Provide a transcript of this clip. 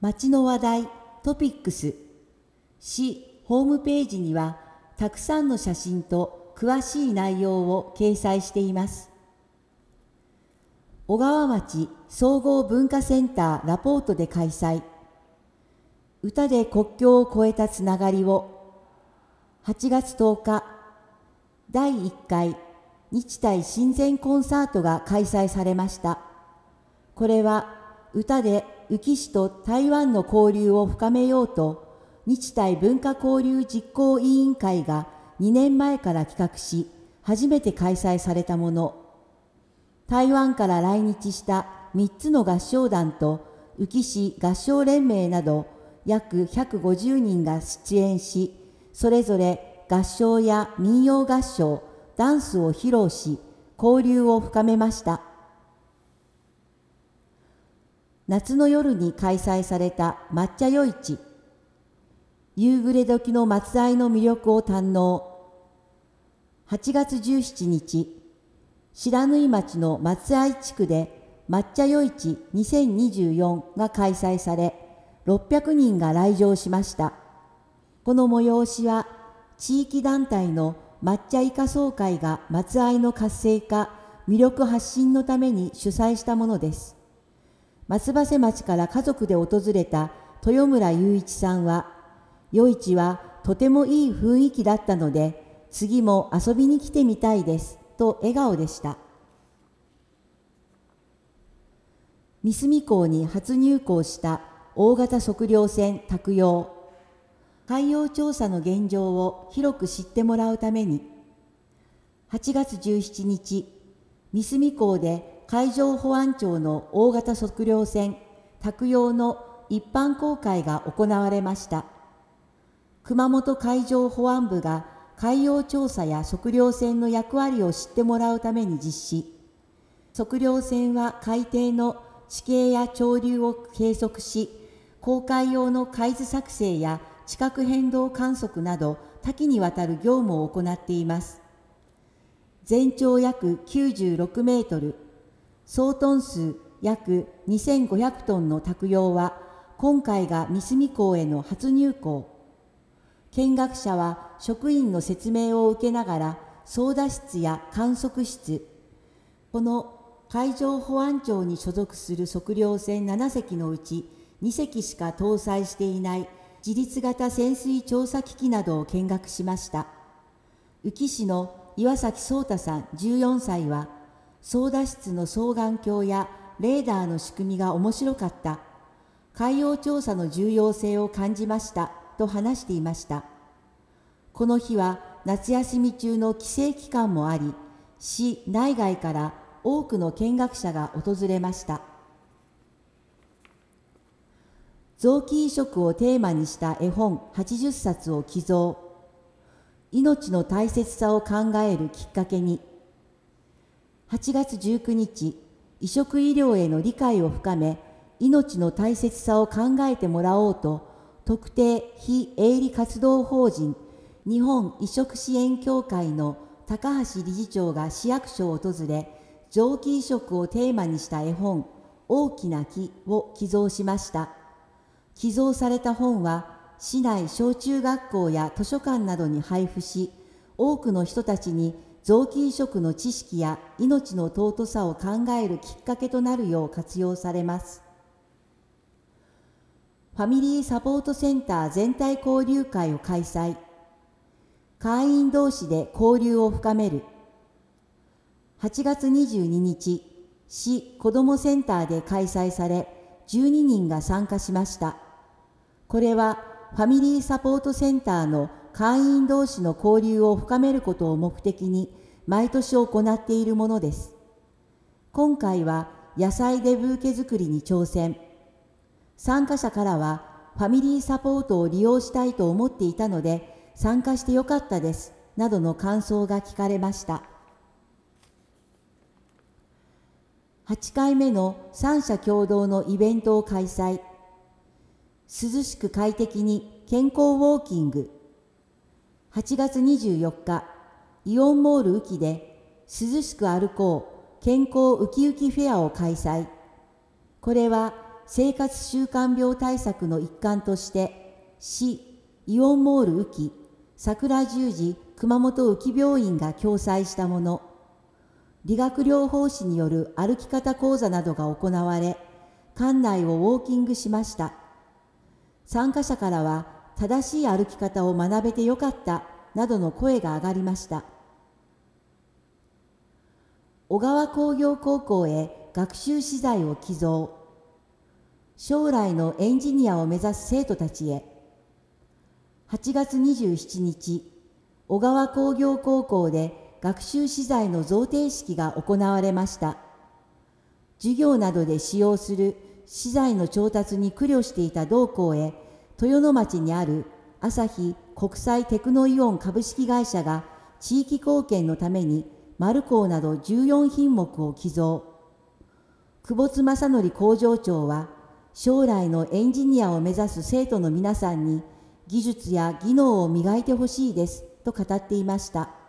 町の話題、トピックス。市ホームページには、たくさんの写真と詳しい内容を掲載しています。小川町総合文化センターラポートで開催。歌で国境を越えたつながりを。8月10日、第1回日台親善コンサートが開催されました。これは歌で宇城市と台湾の交流を深めようと、日台文化交流実行委員会が2年前から企画し、初めて開催されたもの。台湾から来日した3つの合唱団と宇城市合唱連盟など約150人が出演し、それぞれ合唱や民謡合唱、ダンスを披露し、交流を深めました。夏の夜に開催された抹茶夜市。夕暮れ時の松愛の魅力を堪能。8月17日、白縫町の松愛地区で抹茶夜市2024が開催され、600人が来場しました。この催しは、地域団体の抹茶イカ総会が松愛の活性化、魅力発信のために主催したものです。松葉瀬町から家族で訪れた豊村雄一さんは、夜市はとてもいい雰囲気だったので、次も遊びに来てみたいです、と笑顔でした。三隅港に初入港した大型測量船託用。海洋調査の現状を広く知ってもらうために、8月17日、三隅港で海上保安庁の大型測量船託用の一般公開が行われました。熊本海上保安部が海洋調査や測量船の役割を知ってもらうために実施。測量船は海底の地形や潮流を計測し、航海用の海図作成や地殻変動観測など多岐にわたる業務を行っています。全長約96メートル、総トン数約2500トンの託用は、今回が三隅港への初入港。見学者は職員の説明を受けながら、操舵室や観測室、この海上保安庁に所属する測量船7隻のうち2隻しか搭載していない自律型潜水調査機器などを見学しました。宇城市の岩崎壮太さん14歳は、操舵室の双眼鏡やレーダーの仕組みが面白かった。海洋調査の重要性を感じましたと話していました。この日は夏休み中の帰省期間もあり、市内外から多くの見学者が訪れました。臓器移植をテーマにした絵本80冊を寄贈。命の大切さを考えるきっかけに。8月19日、移植医療への理解を深め、命の大切さを考えてもらおうと、特定非営利活動法人日本移植支援協会の高橋理事長が市役所を訪れ、臓器移植をテーマにした絵本、大きな木を寄贈しました。寄贈された本は、市内小中学校や図書館などに配布し、多くの人たちに臓器移植の知識や命の尊さを考えるきっかけとなるよう活用されます。ファミリーサポートセンター全体交流会を開催。会員同士で交流を深める。8月22日、市子どもセンターで開催され、12人が参加しました。これはファミリーサポートセンターの会員同士の交流を深めることを目的に毎年行っているものです。今回は野菜でブーケ作りに挑戦。参加者からは、ファミリーサポートを利用したいと思っていたので参加してよかったです、などの感想が聞かれました。8回目の三者共同のイベントを開催。涼しく快適に健康ウォーキング。8月24日、イオンモール宇城で涼しく歩こう健康ウキウキフェアを開催。これは生活習慣病対策の一環として、市イオンモール宇城桜十字熊本宇城病院が共催したもの。理学療法士による歩き方講座などが行われ、館内をウォーキングしました。参加者からは、正しい歩き方を学べてよかったなどの声が上がりました。小川工業高校へ学習資材を寄贈。将来のエンジニアを目指す生徒たちへ。8月27日、小川工業高校で学習資材の贈呈式が行われました。授業などで使用する資材の調達に苦慮していた同校へ、豊野町にある朝日国際テクノイオン株式会社が地域貢献のために丸鋼など14品目を寄贈。久保津正則工場長は、将来のエンジニアを目指す生徒の皆さんに技術や技能を磨いてほしいですと語っていました。